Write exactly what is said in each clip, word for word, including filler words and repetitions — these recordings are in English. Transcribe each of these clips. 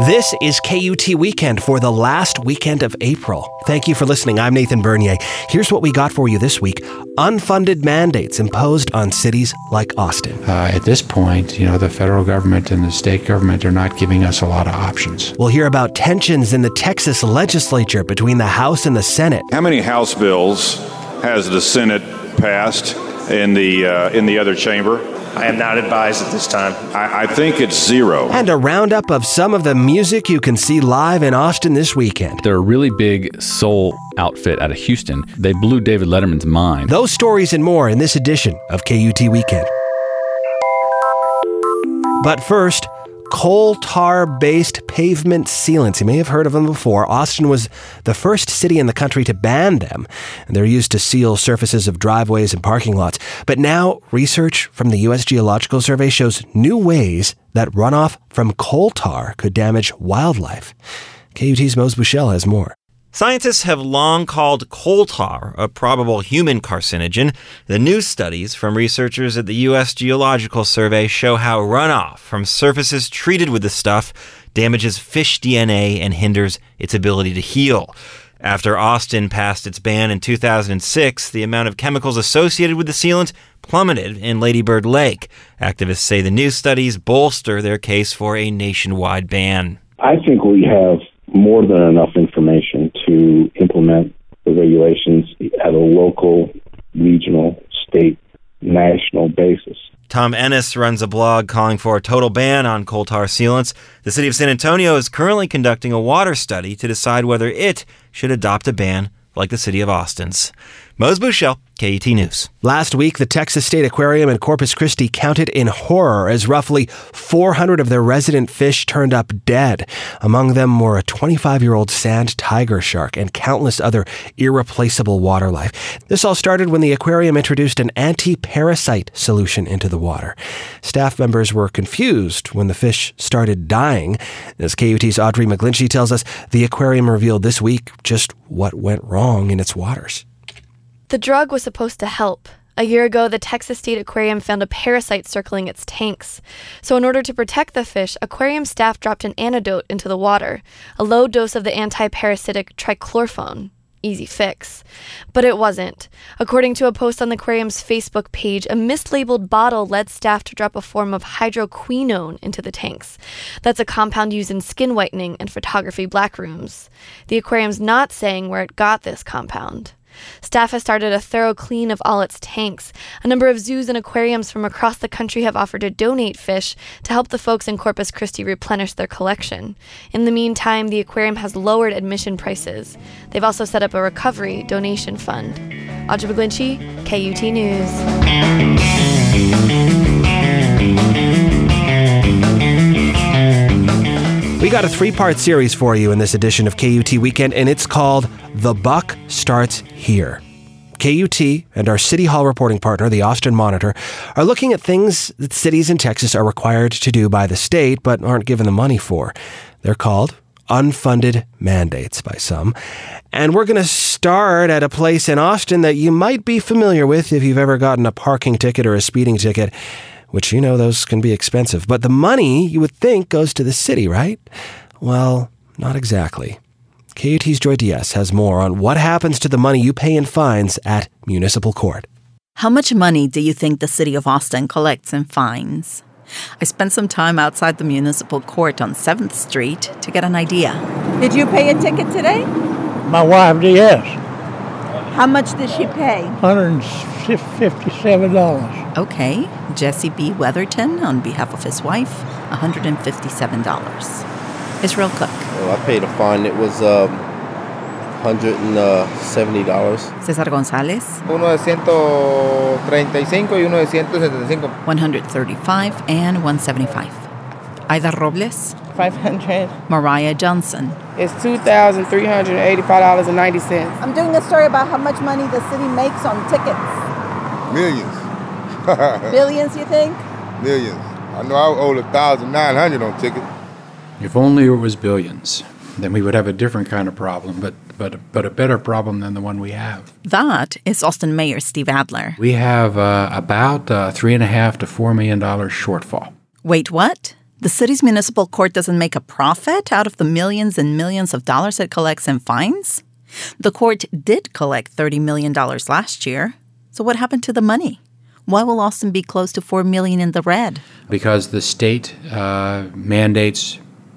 This is K U T Weekend for the last weekend of April. Thank you for listening. I'm Nathan Bernier. Here's what we got for you this week. Unfunded mandates imposed on cities like Austin. Uh, at this point, you know, the federal government and the state government are not giving us a lot of options. We'll hear about tensions in the Texas legislature between the House and the Senate. How many House bills has the Senate passed in the uh, in the other chamber? I am not advised at this time. I, I think it's zero. And a roundup of some of the music you can see live in Austin this weekend. They're a really big soul outfit out of Houston. They blew David Letterman's mind. Those stories and more in this edition of K U T Weekend. But first, coal tar-based pavement sealants. You may have heard of them before. Austin was the first city in the country to ban them, and they're used to seal surfaces of driveways and parking lots. But now, research from the U S Geological Survey shows new ways that runoff from coal tar could damage wildlife. K U T's Mose Bushell has more. Scientists have long called coal tar a probable human carcinogen. The new studies from researchers at the U S Geological Survey show how runoff from surfaces treated with the stuff damages fish D N A and hinders its ability to heal. After Austin passed its ban in two thousand six, the amount of chemicals associated with the sealant plummeted in Lady Bird Lake. Activists say the new studies bolster their case for a nationwide ban. I think we have more than enough information to implement the regulations at a local, regional, state, national basis. Tom Ennis runs a blog calling for a total ban on coal tar sealants. The city of San Antonio is currently conducting a water study to decide whether it should adopt a ban like the city of Austin's. Mose Bushell, K U T News. Last week, the Texas State Aquarium in Corpus Christi counted in horror as roughly four hundred of their resident fish turned up dead. Among them were a twenty-five-year-old sand tiger shark and countless other irreplaceable water life. This all started when the aquarium introduced an anti-parasite solution into the water. Staff members were confused when the fish started dying. As K U T's Audrey McGlinchey tells us, the aquarium revealed this week just what went wrong in its waters. The drug was supposed to help. A year ago, the Texas State Aquarium found a parasite circling its tanks. So in order to protect the fish, aquarium staff dropped an antidote into the water, a low dose of the anti-parasitic trichlorphone. Easy fix. But it wasn't. According to a post on the aquarium's Facebook page, a mislabeled bottle led staff to drop a form of hydroquinone into the tanks. That's a compound used in skin whitening and photography black rooms. The aquarium's not saying where it got this compound. Staff has started a thorough clean of all its tanks. A number of zoos and aquariums from across the country have offered to donate fish to help the folks in Corpus Christi replenish their collection. In the meantime, the aquarium has lowered admission prices. They've also set up a recovery donation fund. Audrey McGlinchey, K U T News. We got a three-part series for you in this edition of K U T Weekend, and it's called The Buck Starts Here. K U T and our City Hall reporting partner, the Austin Monitor, are looking at things that cities in Texas are required to do by the state but aren't given the money for. They're called unfunded mandates by some. And we're going to start at a place in Austin that you might be familiar with if you've ever gotten a parking ticket or a speeding ticket, which, you know, those can be expensive. But the money, you would think, goes to the city, right? Well, not exactly. K U T's Joy Diaz has more on what happens to the money you pay in fines at municipal court. How much money do you think the city of Austin collects in fines? I spent some time outside the municipal court on seventh Street to get an idea. Did you pay a ticket today? My wife did, yes. How much did she pay? one hundred fifty-seven dollars. Okay. Jesse B. Weatherton, on behalf of his wife, one hundred fifty-seven dollars. Israel Cook. Well, I paid a fine. It was um, one hundred seventy dollars. Cesar Gonzalez. Uno de ciento treinta y cinco y uno de ciento setenta y cinco. one hundred thirty-five and one hundred seventy-five. Aida Robles. five hundred. Mariah Johnson. It's two thousand three hundred eighty-five dollars and ninety cents. I'm doing a story about how much money the city makes on tickets. Millions. Billions, you think? Millions. I know I owe one thousand nine hundred dollars on tickets. If only it was billions, then we would have a different kind of problem, but but but a better problem than the one we have. That is Austin Mayor Steve Adler. We have uh, about uh, three and a half to four million dollars shortfall. Wait, what? The city's municipal court doesn't make a profit out of the millions and millions of dollars it collects in fines? The court did collect thirty million dollars last year. So what happened to the money? Why will Austin be close to four million dollars in the red? Because the state uh, mandates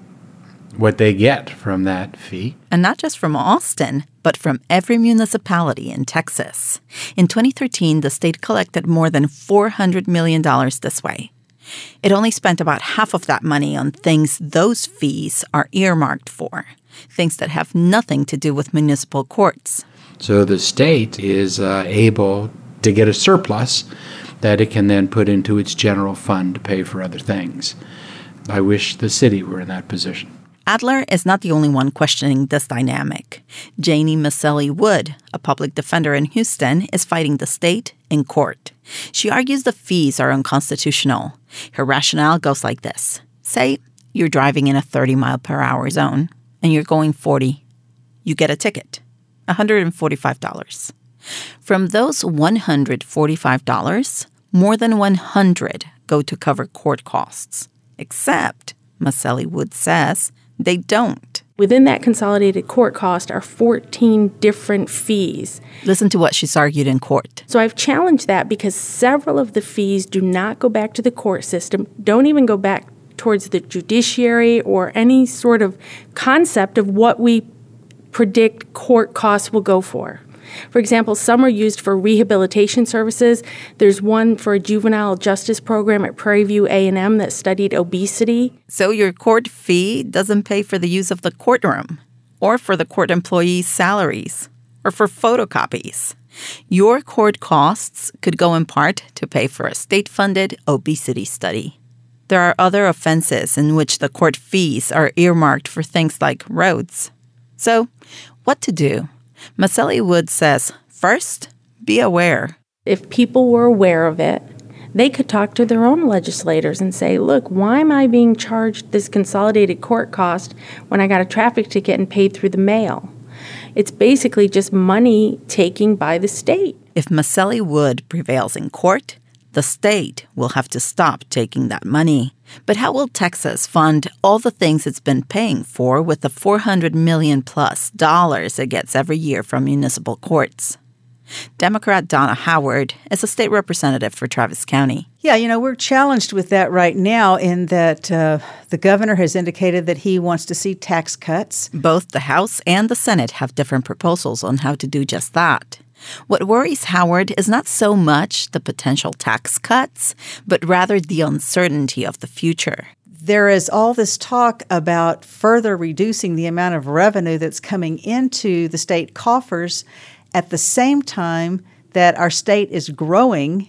what they get from that fee. And not just from Austin, but from every municipality in Texas. In twenty thirteen, the state collected more than four hundred million dollars this way. It only spent about half of that money on things those fees are earmarked for, things that have nothing to do with municipal courts. So the state is uh, able to get a surplus that it can then put into its general fund to pay for other things. I wish the city were in that position. Adler is not the only one questioning this dynamic. Janie Maselli Wood, a public defender in Houston, is fighting the state in court. She argues the fees are unconstitutional. Her rationale goes like this. Say you're driving in a thirty mile per hour zone and you're going forty. You get a ticket, one hundred forty-five dollars. From those one hundred forty-five dollars, more than one hundred dollars go to cover court costs. Except, Maselli Wood says, they don't. Within that consolidated court cost are fourteen different fees. Listen to what she's argued in court. So I've challenged that because several of the fees do not go back to the court system, don't even go back towards the judiciary or any sort of concept of what we predict court costs will go for. For example, some are used for rehabilitation services. There's one for a juvenile justice program at Prairie View A and M that studied obesity. So your court fee doesn't pay for the use of the courtroom, or for the court employees' salaries, or for photocopies. Your court costs could go in part to pay for a state-funded obesity study. There are other offenses in which the court fees are earmarked for things like roads. So, what to do? Maselli Wood says, first, be aware. If people were aware of it, they could talk to their own legislators and say, look, why am I being charged this consolidated court cost when I got a traffic ticket and paid through the mail? It's basically just money taking by the state. If Maselli Wood prevails in court, the state will have to stop taking that money. But how will Texas fund all the things it's been paying for with the four hundred million dollars plus dollars it gets every year from municipal courts? Democrat Donna Howard is a state representative for Travis County. Yeah, you know, we're challenged with that right now in that uh, the governor has indicated that he wants to see tax cuts. Both the House and the Senate have different proposals on how to do just that. What worries Howard is not so much the potential tax cuts, but rather the uncertainty of the future. There is all this talk about further reducing the amount of revenue that's coming into the state coffers at the same time that our state is growing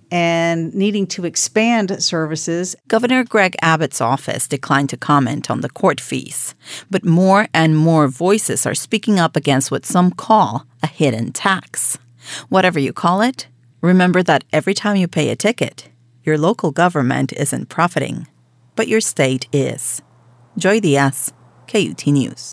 and needing to expand services. Governor Greg Abbott's office declined to comment on the court fees, but more and more voices are speaking up against what some call a hidden tax. Whatever you call it, remember that every time you pay a ticket, your local government isn't profiting, but your state is. Joy Diaz, K U T News.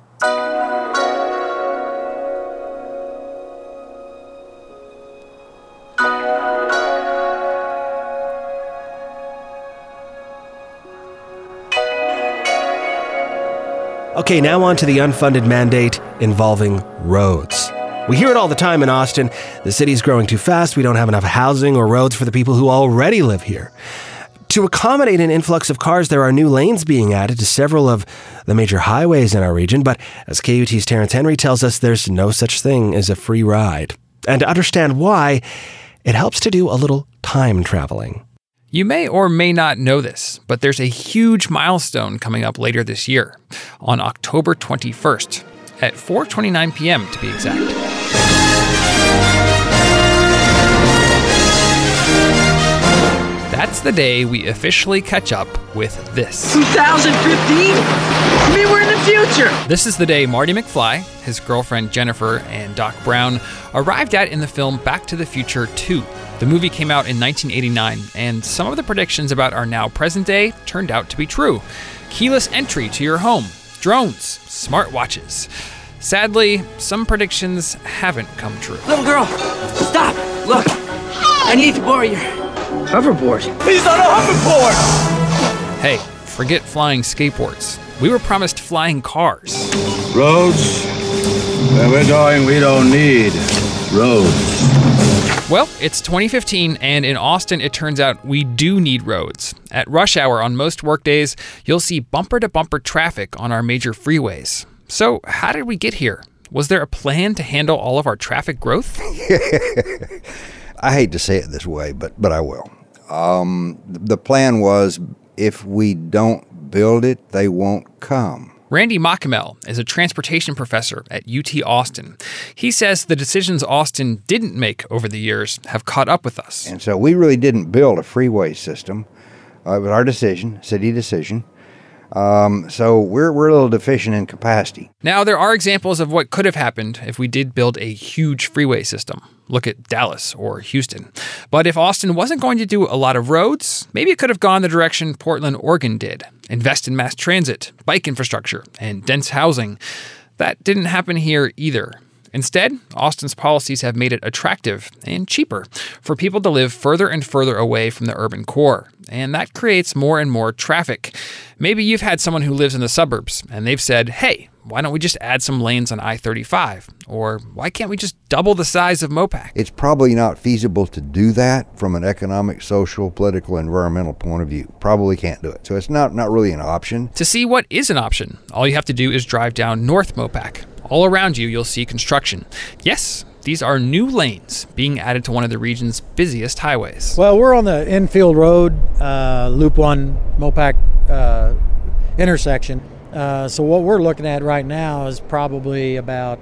Okay, now on to the unfunded mandate involving roads. We hear it all the time in Austin. The city's growing too fast. We don't have enough housing or roads for the people who already live here. To accommodate an influx of cars, there are new lanes being added to several of the major highways in our region. But as K U T's Terrence Henry tells us, there's no such thing as a free ride. And to understand why, it helps to do a little time traveling. You may or may not know this, but there's a huge milestone coming up later this year, on October twenty-first, at four twenty-nine p.m. to be exact. That's the day we officially catch up with this. twenty fifteen? I mean, we're in the future! This is the day Marty McFly, his girlfriend Jennifer, and Doc Brown arrived at in the film Back to the Future two. The movie came out in nineteen eighty-nine, and some of the predictions about our now present day turned out to be true. Keyless entry to your home, drones, smartwatches. Sadly, some predictions haven't come true. Little girl, stop! Look, I need to borrow your hoverboard. He's on a hoverboard! Hey, forget flying skateboards. We were promised flying cars. Roads? Where we're going, we don't need roads. Well, it's twenty fifteen, and in Austin, it turns out we do need roads. At rush hour on most workdays, you'll see bumper-to-bumper traffic on our major freeways. So how did we get here? Was there a plan to handle all of our traffic growth? I hate to say it this way, but but I will. Um, the plan was, if we don't build it, they won't come. Randy Mockamel is a transportation professor at U T Austin. He says the decisions Austin didn't make over the years have caught up with us. And so we really didn't build a freeway system. Uh, it was our decision, city decision. Um, so we're we're a little deficient in capacity. Now, there are examples of what could have happened if we did build a huge freeway system. Look at Dallas or Houston. But if Austin wasn't going to do a lot of roads, maybe it could have gone the direction Portland, Oregon did. Invest in mass transit, bike infrastructure, and dense housing. That didn't happen here either. Instead, Austin's policies have made it attractive and cheaper for people to live further and further away from the urban core, and that creates more and more traffic. Maybe you've had someone who lives in the suburbs, and they've said, hey, why don't we just add some lanes on I thirty-five? Or why can't we just double the size of Mopac? It's probably not feasible to do that from an economic, social, political, environmental point of view. Probably can't do it. So it's not, not really an option. To see what is an option, all you have to do is drive down North Mopac. All around you, you'll see construction. Yes, these are new lanes being added to one of the region's busiest highways. Well, we're on the Enfield Road, uh, Loop one Mopac uh, intersection. Uh, so what we're looking at right now is probably about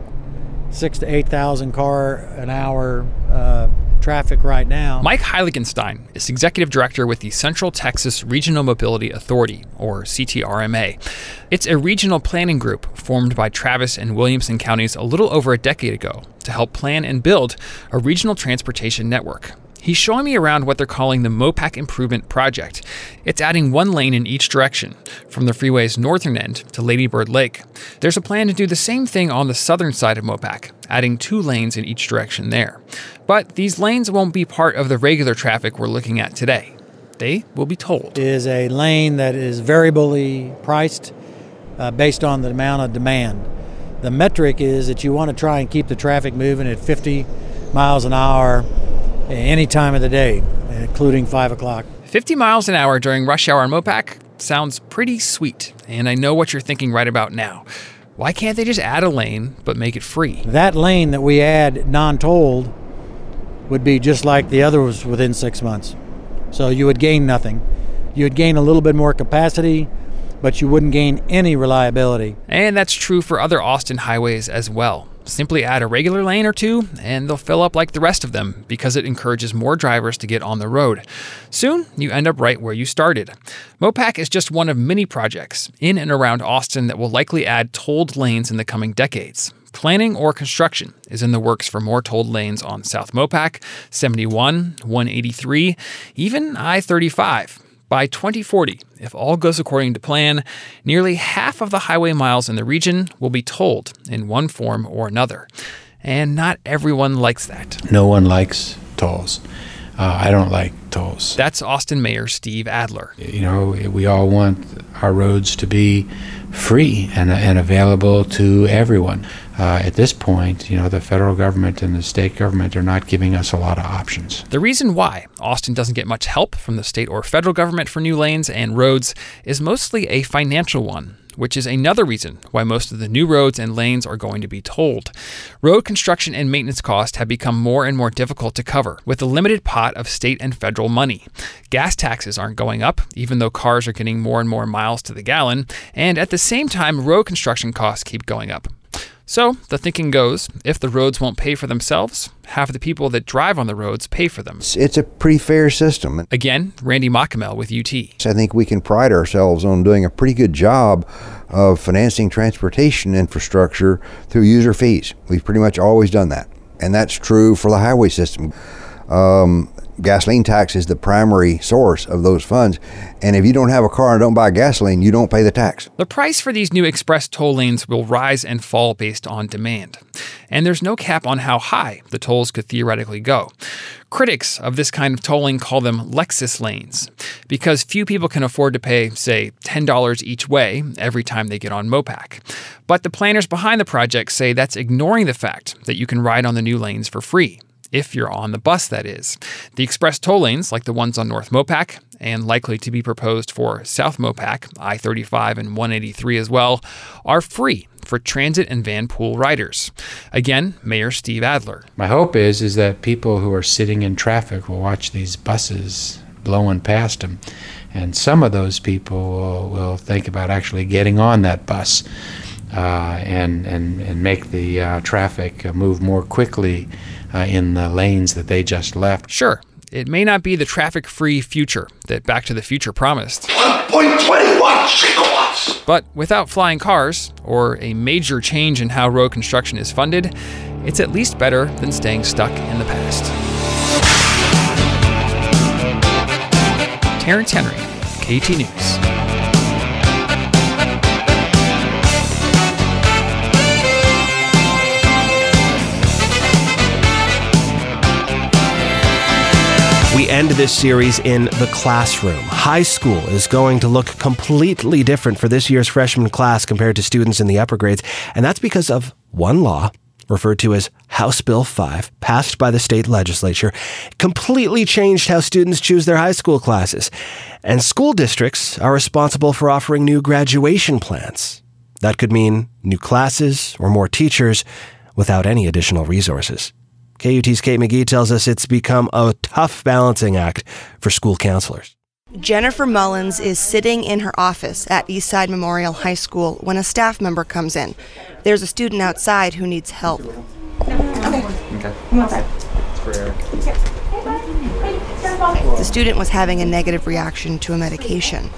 six to eight thousand car an hour uh, traffic right now. Mike Heiligenstein is executive director with the Central Texas Regional Mobility Authority, or C T R M A. It's a regional planning group formed by Travis and Williamson counties a little over a decade ago to help plan and build a regional transportation network. He's showing me around what they're calling the Mopac Improvement Project. It's adding one lane in each direction, from the freeway's northern end to Lady Bird Lake. There's a plan to do the same thing on the southern side of Mopac, adding two lanes in each direction there. But these lanes won't be part of the regular traffic we're looking at today. They will be tolled. It is a lane that is variably priced uh, based on the amount of demand. The metric is that you want to try and keep the traffic moving at fifty miles an hour any time of the day, including five o'clock. fifty miles an hour during rush hour on Mopac sounds pretty sweet, and I know what you're thinking right about now. Why can't they just add a lane but make it free? That lane that we add non-tolled would be just like the others within six months. So you would gain nothing. You would gain a little bit more capacity, but you wouldn't gain any reliability. And that's true for other Austin highways as well. Simply add a regular lane or two, and they'll fill up like the rest of them because it encourages more drivers to get on the road. Soon, you end up right where you started. Mopac is just one of many projects in and around Austin that will likely add tolled lanes in the coming decades. Planning or construction is in the works for more tolled lanes on South Mopac, seventy-one, one eighty-three, even I thirty-five. By twenty forty, if all goes according to plan, nearly half of the highway miles in the region will be tolled in one form or another. And not everyone likes that. No one likes tolls. Uh, I don't like tolls. That's Austin Mayor Steve Adler. You know, we all want our roads to be free and, and available to everyone. Uh, at this point, you know, the federal government and the state government are not giving us a lot of options. The reason why Austin doesn't get much help from the state or federal government for new lanes and roads is mostly a financial one, which is another reason why most of the new roads and lanes are going to be tolled. Road construction and maintenance costs have become more and more difficult to cover with a limited pot of state and federal money. Gas taxes aren't going up, even though cars are getting more and more miles to the gallon, and at the same time, road construction costs keep going up. So the thinking goes, if the roads won't pay for themselves, have the people that drive on the roads pay for them. It's a pretty fair system. Again, Randy Mockamel with U T. I think we can pride ourselves on doing a pretty good job of financing transportation infrastructure through user fees. We've pretty much always done that. And that's true for the highway system. Um, gasoline tax is the primary source of those funds. And if you don't have a car and don't buy gasoline, you don't pay the tax. The price for these new express toll lanes will rise and fall based on demand. And there's no cap on how high the tolls could theoretically go. Critics of this kind of tolling call them Lexus lanes, because few people can afford to pay, say, ten dollars each way every time they get on Mopac. But the planners behind the project say that's ignoring the fact that you can ride on the new lanes for free. If you're on the bus, that is. The express toll lanes, like the ones on North Mopac, and likely to be proposed for South Mopac, I thirty-five and one eighty-three as well, are free for transit and van pool riders. Again, Mayor Steve Adler. My hope is, is that people who are sitting in traffic will watch these buses blowing past them, and some of those people will, will think about actually getting on that bus uh, and, and, and make the uh, traffic move more quickly Uh, in the lanes that they just left. Sure, it may not be the traffic-free future that Back to the Future promised. one point two one gigawatts! But without flying cars, or a major change in how road construction is funded, it's at least better than staying stuck in the past. Terrence Henry, K U T News. We end this series in the classroom. High school is going to look completely different for this year's freshman class compared to students in the upper grades, and that's because of one law, referred to as House Bill five, passed by the state legislature, completely changed how students choose their high school classes. And school districts are responsible for offering new graduation plans. That could mean new classes or more teachers without any additional resources. K U T's Kate McGee tells us it's become a tough balancing act for school counselors. Jennifer Mullins is sitting in her office at Eastside Memorial High School when a staff member comes in. There's a student outside who needs help. Okay. Okay. Come outside. It's for Eric. The student was having a negative reaction to a medication.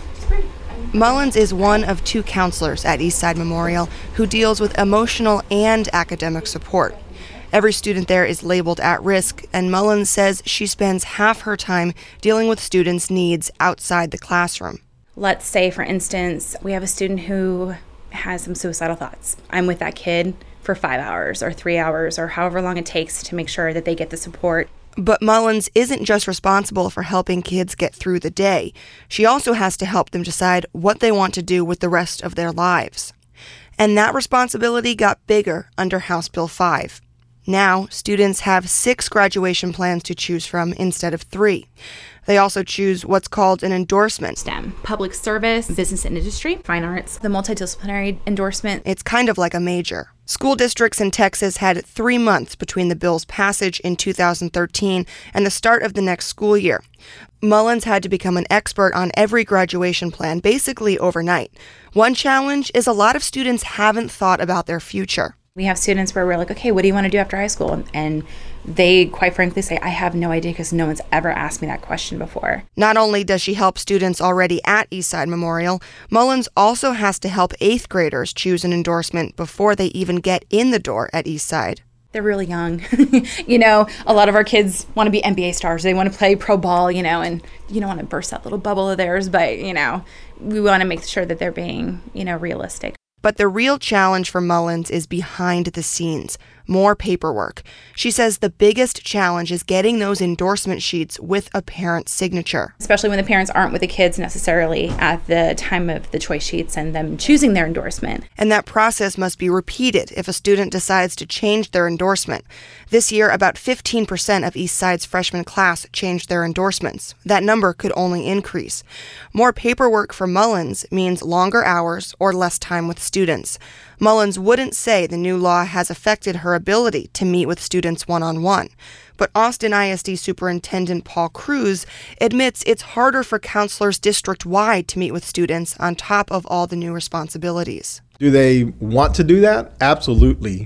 Mullins is one of two counselors at Eastside Memorial who deals with emotional and academic support. Every student there is labeled at risk, and Mullins says she spends half her time dealing with students' needs outside the classroom. Let's say, for instance, we have a student who has some suicidal thoughts. I'm with that kid for five hours or three hours or however long it takes to make sure that they get the support. But Mullins isn't just responsible for helping kids get through the day. She also has to help them decide what they want to do with the rest of their lives. And that responsibility got bigger under House Bill five. Now, students have six graduation plans to choose from instead of three. They also choose what's called an endorsement. STEM, public service, business and industry, fine arts, the multidisciplinary endorsement. It's kind of like a major. School districts in Texas had three months between the bill's passage in two thousand thirteen and the start of the next school year. Mullins had to become an expert on every graduation plan basically overnight. One challenge is a lot of students haven't thought about their future. We have students where we're like, okay, what do you want to do after high school? And they quite frankly say, I have no idea because no one's ever asked me that question before. Not only does she help students already at Eastside Memorial, Mullins also has to help eighth graders choose an endorsement before they even get in the door at Eastside. They're really young. You know, a lot of our kids want to be N B A stars. They want to play pro ball, you know, and you don't want to burst that little bubble of theirs, but, you know, we want to make sure that they're being, you know, realistic. But the real challenge for Mullins is behind the scenes, more paperwork. She says the biggest challenge is getting those endorsement sheets with a parent's signature. Especially when the parents aren't with the kids necessarily at the time of the choice sheets and them choosing their endorsement. And that process must be repeated if a student decides to change their endorsement. This year, about fifteen percent of Eastside's freshman class changed their endorsements. That number could only increase. More paperwork for Mullins means longer hours or less time with students. Mullins wouldn't say the new law has affected her ability to meet with students one-on-one. But Austin I S D Superintendent Paul Cruz admits it's harder for counselors district-wide to meet with students on top of all the new responsibilities. Do they want to do that? Absolutely.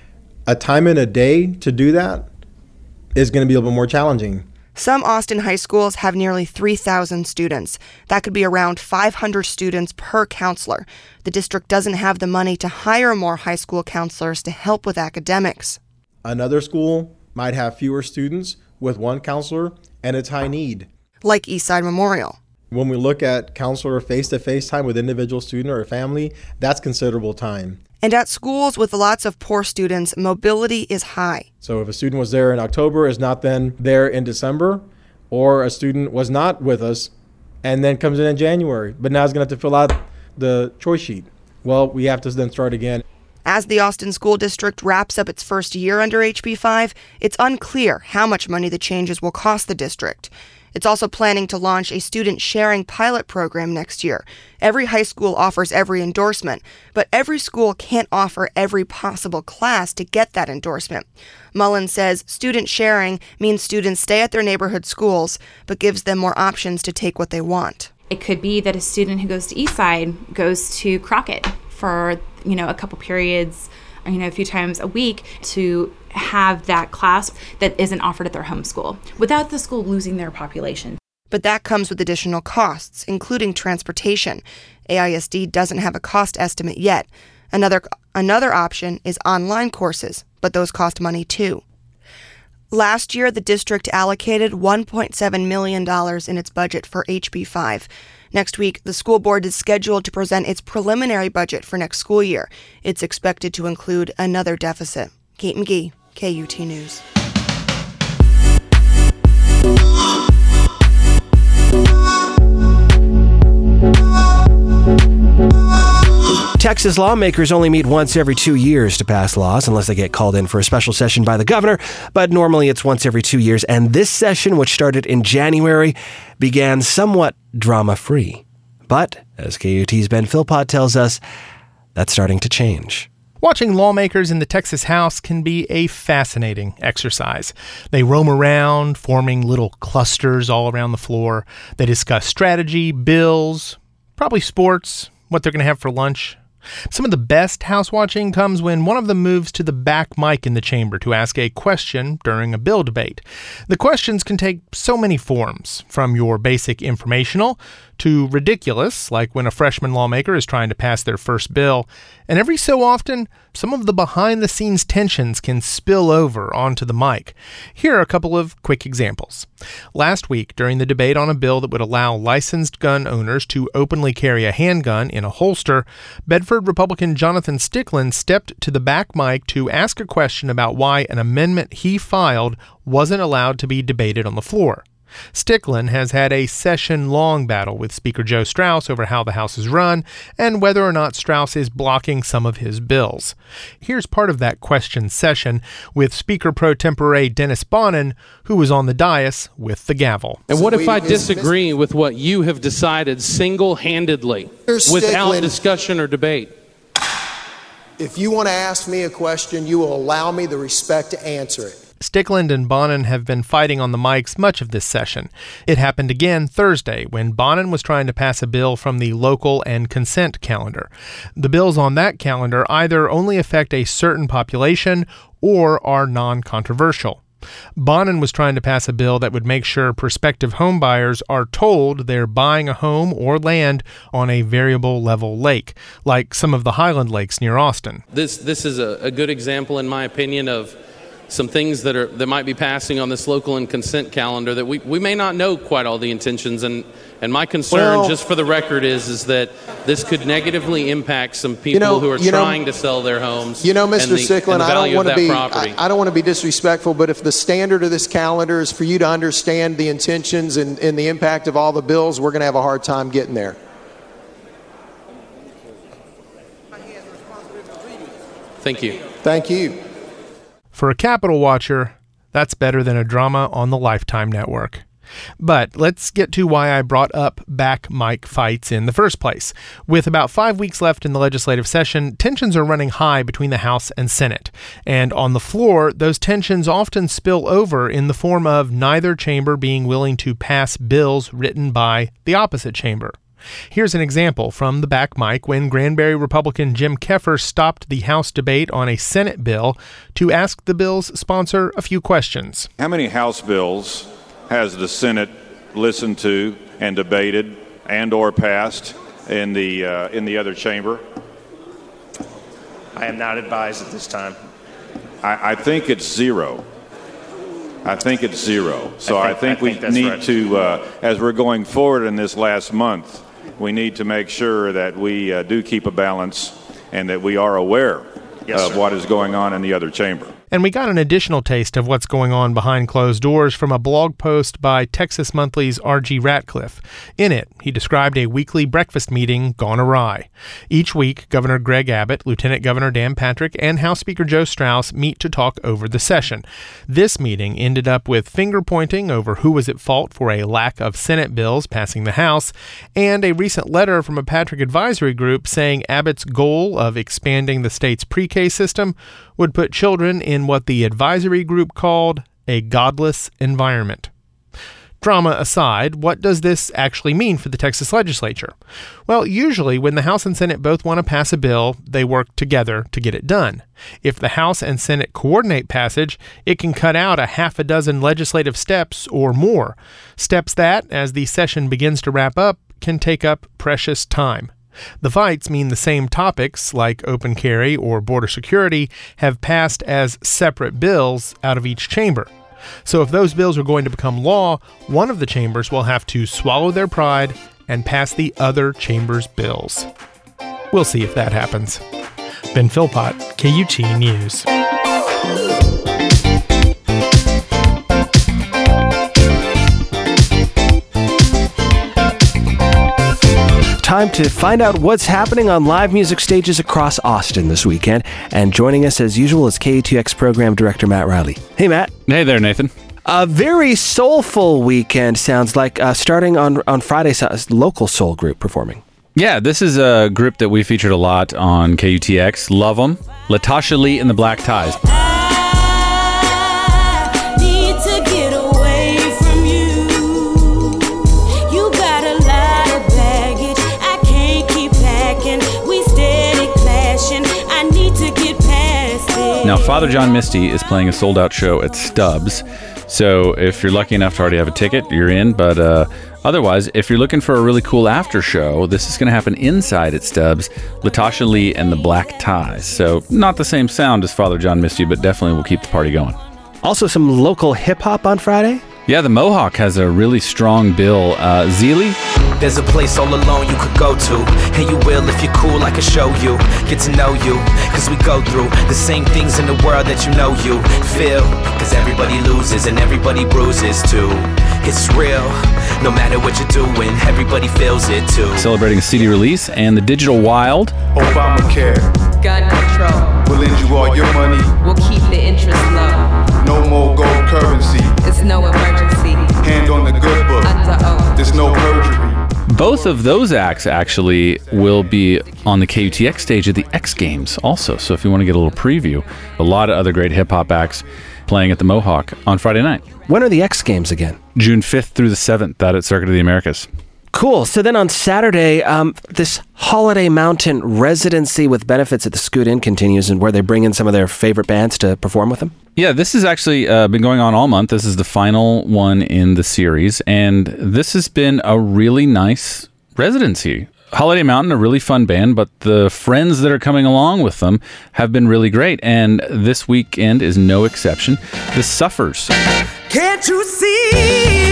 A time in a day to do that is going to be a little bit more challenging. Some Austin high schools have nearly three thousand students. That could be around five hundred students per counselor. The district doesn't have the money to hire more high school counselors to help with academics. Another school might have fewer students, with one counselor and it's high need. Like Eastside Memorial. When we look at counselor face-to-face time with individual student or a family, that's considerable time. And at schools with lots of poor students, mobility is high. So if a student was there in October, is not then there in December, or a student was not with us and then comes in in January, but now is going to have to fill out the choice sheet. Well, we have to then start again. As the Austin School District wraps up its first year under H B five, it's unclear how much money the changes will cost the district. It's also planning to launch a student sharing pilot program next year. Every high school offers every endorsement, but every school can't offer every possible class to get that endorsement. Mullen says student sharing means students stay at their neighborhood schools, but gives them more options to take what they want. It could be that a student who goes to Eastside goes to Crockett for, you know, a couple periods, you know, a few times a week to have that class that isn't offered at their home school without the school losing their population. But that comes with additional costs, including transportation. A I S D doesn't have a cost estimate yet. Another another option is online courses, but those cost money too. Last year, the district allocated one point seven million dollars in its budget for H B five. Next week, the school board is scheduled to present its preliminary budget for next school year. It's expected to include another deficit. Kate McGee, K U T News. Texas lawmakers only meet once every two years to pass laws, unless they get called in for a special session by the governor. But normally it's once every two years. And this session, which started in January, began somewhat drama-free. But, as K U T's Ben Philpott tells us, that's starting to change. Watching lawmakers in the Texas House can be a fascinating exercise. They roam around, forming little clusters all around the floor. They discuss strategy, bills, probably sports, what they're going to have for lunch. Some of the best house watching comes when one of them moves to the back mic in the chamber to ask a question during a bill debate. The questions can take so many forms, from your basic informational to ridiculous, like when a freshman lawmaker is trying to pass their first bill. And every so often, some of the behind-the-scenes tensions can spill over onto the mic. Here are a couple of quick examples. Last week, during the debate on a bill that would allow licensed gun owners to openly carry a handgun in a holster, Bedford Republican Jonathan Stickland stepped to the back mic to ask a question about why an amendment he filed wasn't allowed to be debated on the floor. Stickland has had a session-long battle with Speaker Joe Straus over how the House is run and whether or not Straus is blocking some of his bills. Here's part of that question session with Speaker pro tempore Dennis Bonnen, who was on the dais with the gavel. And what if I disagree with what you have decided single-handedly without discussion or debate? If you want to ask me a question, you will allow me the respect to answer it. Stickland and Bonnen have been fighting on the mics much of this session. It happened again Thursday when Bonnen was trying to pass a bill from the local and consent calendar. The bills on that calendar either only affect a certain population or are non-controversial. Bonnen was trying to pass a bill that would make sure prospective home buyers are told they're buying a home or land on a variable level lake, like some of the Highland lakes near Austin. This this is a, a good example, in my opinion, of some things that are that might be passing on this local and consent calendar that we, we may not know quite all the intentions. And, and my concern, well, just for the record, is is that this could negatively impact some people you know, who are trying know, to sell their homes. You know, Mister And the, Stickland, and the I don't want to be I, I don't want to be disrespectful, but if the standard of this calendar is for you to understand the intentions and, and the impact of all the bills, we're going to have a hard time getting there. Thank you. Thank you. For a Capitol watcher, that's better than a drama on the Lifetime Network. But let's get to why I brought up back mic fights in the first place. With about five weeks left in the legislative session, tensions are running high between the House and Senate. And on the floor, those tensions often spill over in the form of neither chamber being willing to pass bills written by the opposite chamber. Here's an example from the back mic when Granbury Republican Jim Keffer stopped the House debate on a Senate bill to ask the bill's sponsor a few questions. How many House bills has the Senate listened to and debated and or passed in the uh, in the other chamber? I am not advised at this time. I, I think it's zero. I think it's zero. So I think, I think, I think I think we need right. to, uh, as we're going forward in this last month, we need to make sure that we uh, do keep a balance and that we are aware Yes, of sir. what is going on in the other chamber. And we got an additional taste of what's going on behind closed doors from a blog post by Texas Monthly's R G Ratcliffe. In it, he described a weekly breakfast meeting gone awry. Each week, Governor Greg Abbott, Lieutenant Governor Dan Patrick, and House Speaker Joe Straus meet to talk over the session. This meeting ended up with finger-pointing over who was at fault for a lack of Senate bills passing the House, and a recent letter from a Patrick advisory group saying Abbott's goal of expanding the state's pre-K system would put children in what the advisory group called a godless environment. Drama aside, what does this actually mean for the Texas legislature? Well, usually when the House and Senate both want to pass a bill, they work together to get it done. If the House and Senate coordinate passage, it can cut out a half a dozen legislative steps or more. Steps that, as the session begins to wrap up, can take up precious time. The fights mean the same topics, like open carry or border security, have passed as separate bills out of each chamber. So if those bills are going to become law, one of the chambers will have to swallow their pride and pass the other chamber's bills. We'll see if that happens. Ben Philpott, K U T News. Time to find out what's happening on live music stages across Austin this weekend. And joining us as usual is K U T X Program Director Matt Riley. Hey, Matt. Hey there, Nathan. A very soulful weekend, sounds like, uh, starting on, on Friday, a local soul group performing. Yeah, this is a group that we featured a lot on K U T X. Love them. Latasha Lee and the Black Ties. Now, Father John Misty is playing a sold-out show at Stubbs, so if you're lucky enough to already have a ticket, you're in, but uh, otherwise, if you're looking for a really cool after show, this is going to happen inside at Stubbs, Latasha Lee and the Black Ties. So, not the same sound as Father John Misty, but definitely will keep the party going. Also, some local hip-hop on Friday? Yeah, the Mohawk has a really strong bill. Uh, Zeely? There's a place all alone you could go to, and you will if you're cool, I can show you, get to know you, cause we go through the same things in the world that you know you feel, cause everybody loses and everybody bruises too. It's real, no matter what you're doing, everybody feels it too. Celebrating a C D release, and the Digital Wild. Obamacare. Gun control. We'll lend you all your money. We'll keep the interest low. No more gold currency. It's no emergency. Hand on the good book. Under oath. There's no perjury. Both of those acts actually will be on the K U T X stage at the X Games also. So if you want to get a little preview, a lot of other great hip-hop acts playing at the Mohawk on Friday night. When are the X Games again? June fifth through the seventh, out at Circuit of the Americas. Cool. So then on Saturday, um, this Holiday Mountain residency with benefits at the Scoot Inn continues, and where they bring in some of their favorite bands to perform with them. Yeah, this has actually uh, been going on all month. This is the final one in the series, and this has been a really nice residency. Holiday Mountain, a really fun band, but the friends that are coming along with them have been really great, and this weekend is no exception. The Suffers. Can't you see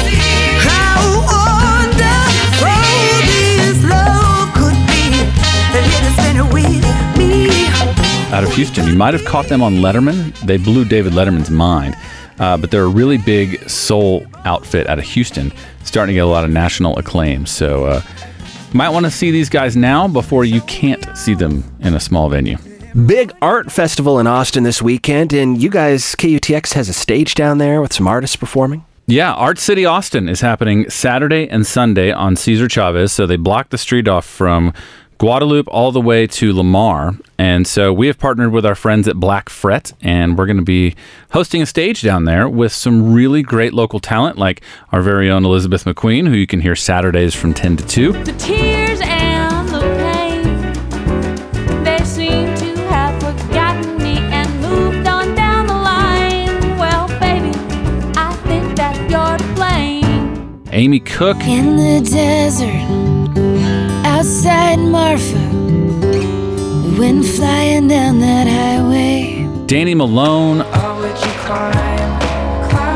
how wonderful this love could be? And it has been with me. Out of Houston. You might have caught them on Letterman. They blew David Letterman's mind. Uh, but they're a really big soul outfit out of Houston, starting to get a lot of national acclaim. So uh, might want to see these guys now before you can't see them in a small venue. Big art festival in Austin this weekend, and you guys, K U T X has a stage down there with some artists performing. Yeah, Art City Austin is happening Saturday and Sunday on Cesar Chavez. So they blocked the street off from Guadalupe all the way to Lamar. And so we have partnered with our friends at Black Fret, and we're going to be hosting a stage down there with some really great local talent, like our very own Elizabeth McQueen, who you can hear Saturdays from ten to two. The tears and the pain, they seem to have forgotten me and moved on down the line. Well, baby, I think that you're to blame. Amy Cook. In the desert, outside Marfa, we went flying down that highway. Danny Malone. Oh, would you climb, climb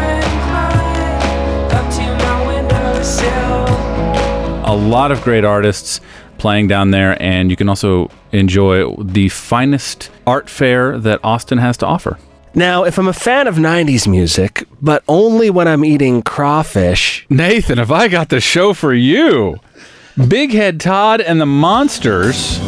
lot of great artists playing down there, and you can also enjoy the finest art fair that Austin has to offer. Now, if I'm a fan of nineties music, but only when I'm eating crawfish... Nathan, have I got the show for you? Big Head Todd and the Monsters...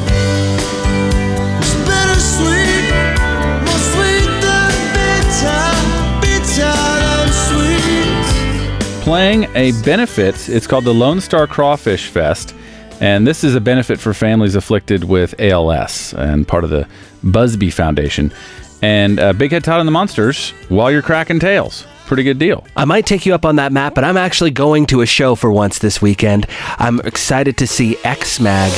playing a benefit. It's called the Lone Star Crawfish Fest, and this is a benefit for families afflicted with A L S and part of the Busby Foundation. And uh, Big Head Todd and the Monsters while you're cracking tails. Pretty good deal. I might take you up on that, Matt, but I'm actually going to a show for once this weekend. I'm excited to see X-Mag.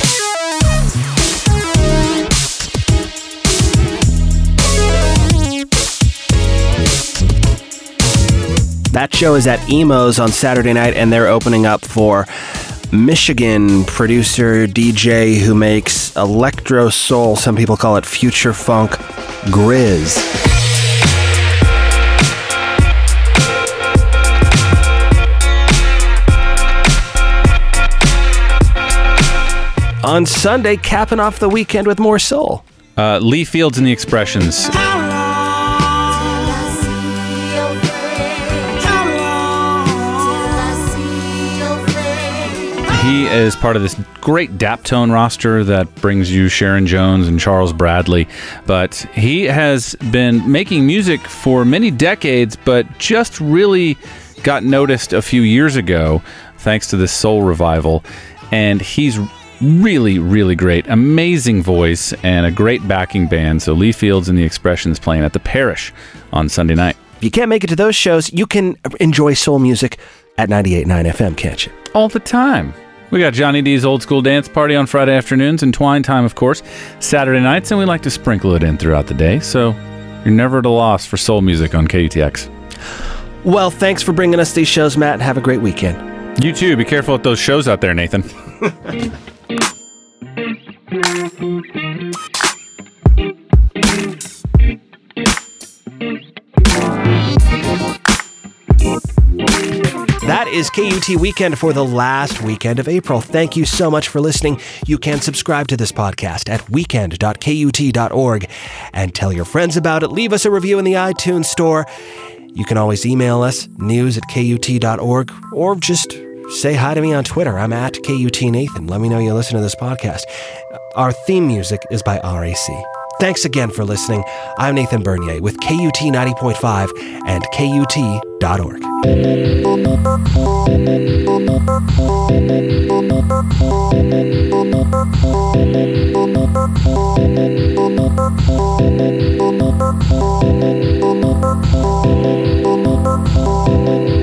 That show is at Emo's on Saturday night, and they're opening up for Michigan producer, D J who makes electro soul, some people call it future funk, Grizz. On Sunday, capping off the weekend with more soul. Uh, Lee Fields and the Expressions. He is part of this great Daptone roster that brings you Sharon Jones and Charles Bradley. But he has been making music for many decades, but just really got noticed a few years ago thanks to this soul revival. And he's really, really great. Amazing voice and a great backing band. So Lee Fields and the Expressions playing at the Parish on Sunday night. If you can't make it to those shows, you can enjoy soul music at ninety-eight point nine F M, can't you? All the time. We got Johnny D's Old School Dance Party on Friday afternoons and Twine Time, of course, Saturday nights, and we like to sprinkle it in throughout the day, so you're never at a loss for soul music on K U T X. Well, thanks for bringing us these shows, Matt, and have a great weekend. You too. Be careful at those shows out there, Nathan. That is K U T Weekend for the last weekend of April. Thank you so much for listening. You can subscribe to this podcast at weekend dot k u t dot org and tell your friends about it. Leave us a review in the iTunes store. You can always email us, news at k u t dot org, or just say hi to me on Twitter. I'm at K U T Nathan. Let me know you listen to this podcast. Our theme music is by R A C. Thanks again for listening. I'm Nathan Bernier with K U T ninety point five and K U T dot org. Thank you.